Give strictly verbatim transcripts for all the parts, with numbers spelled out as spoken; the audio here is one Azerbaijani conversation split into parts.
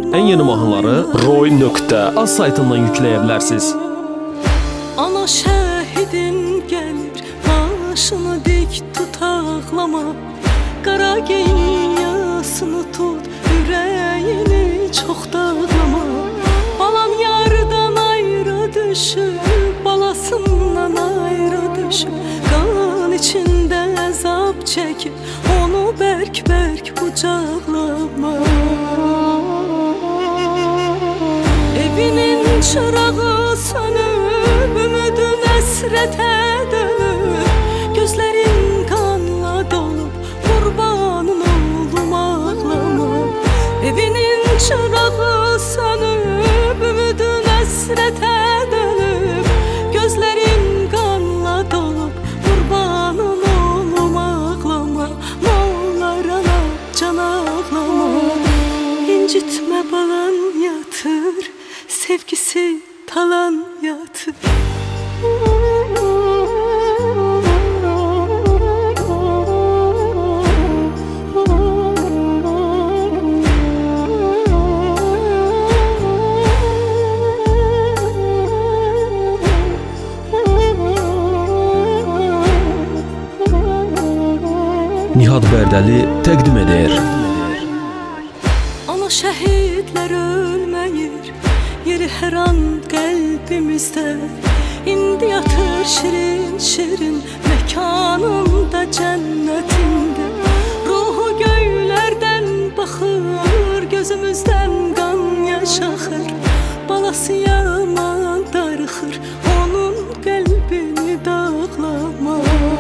Ən yeni mahnıları roy nöqtə az saytından yükləyə bilərsiniz. Ana şəhidin gəlir, başını dik tut ağlama. Qara giyin yasını tut, ürəyini çox dağlama. Balam yardan ayrı düşüb, balasından ayrı düşüb, qan içində əzab çəkib, onu bərk-bərk qucaqlama. Evinin çırağı sönüb, ümidin əsrətə dönüb, gözlərin qanla dolub, qurbanın oldum ağlama. Evinin çırağı sönüb, ümidin əsrətə dönüb, gözlərin qanla dolub, qurbanın oldum ağlama. Nolar ana can ağlama, incitmə balan yatır, sevgisi talan yatır. Nihat Bərdəli təqdim edir. Ana şəhidlər ölməyir, yeri hər an qəlbimizdə. İndi yatır şirin-şirin məkanında, cənnətində. Ruhu göylərdən baxır, gözümüzdən qan yaş axır. Balası yaman darıxır, onun qəlbini dağlama.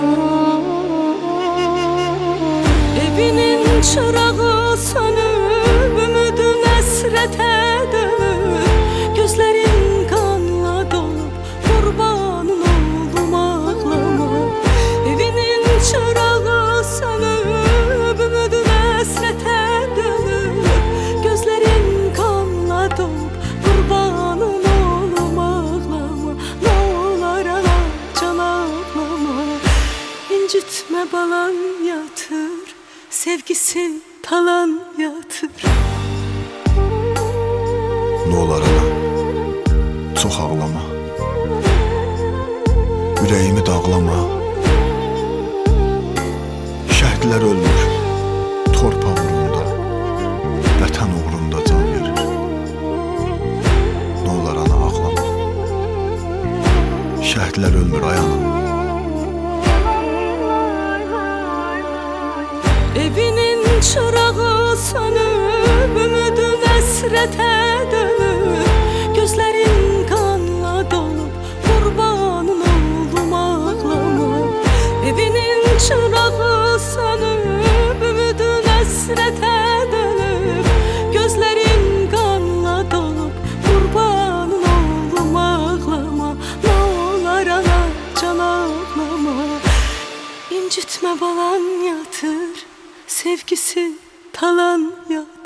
Evinin çırağı sönüb, ümidin əsrətə dönüb, gözlərin qanla dolub, qurbanın oldum ağlama. Evinin çırağı sönüb, ümidin əsrətə dönüb, gözlərin qanla dolub, qurbanın oldum ağlama. Nolar ana can ağlama, incitmə balan yatır, sevgisi talan yatır. Nolar ana, çox ağlama, ürəyimi dağlama. Şəhidlər ölmür, torpaq uğrunda, vətən uğrunda can verir. Nolar ana ağlama, şəhidlər ölmür ay ana. Evinin çırağı sönüb, ümidin əsrətə dönüb, gözlərin qanla dolub, qurbanın oldum ağlama. Evinin çırağı sönüb, ümidin əsrətə dönüb, gözlərin qanla dolub, qurbanın oldum ağlama. Nolar ana can ağlama, incitmə balan yatır, sevgisi talan yatır.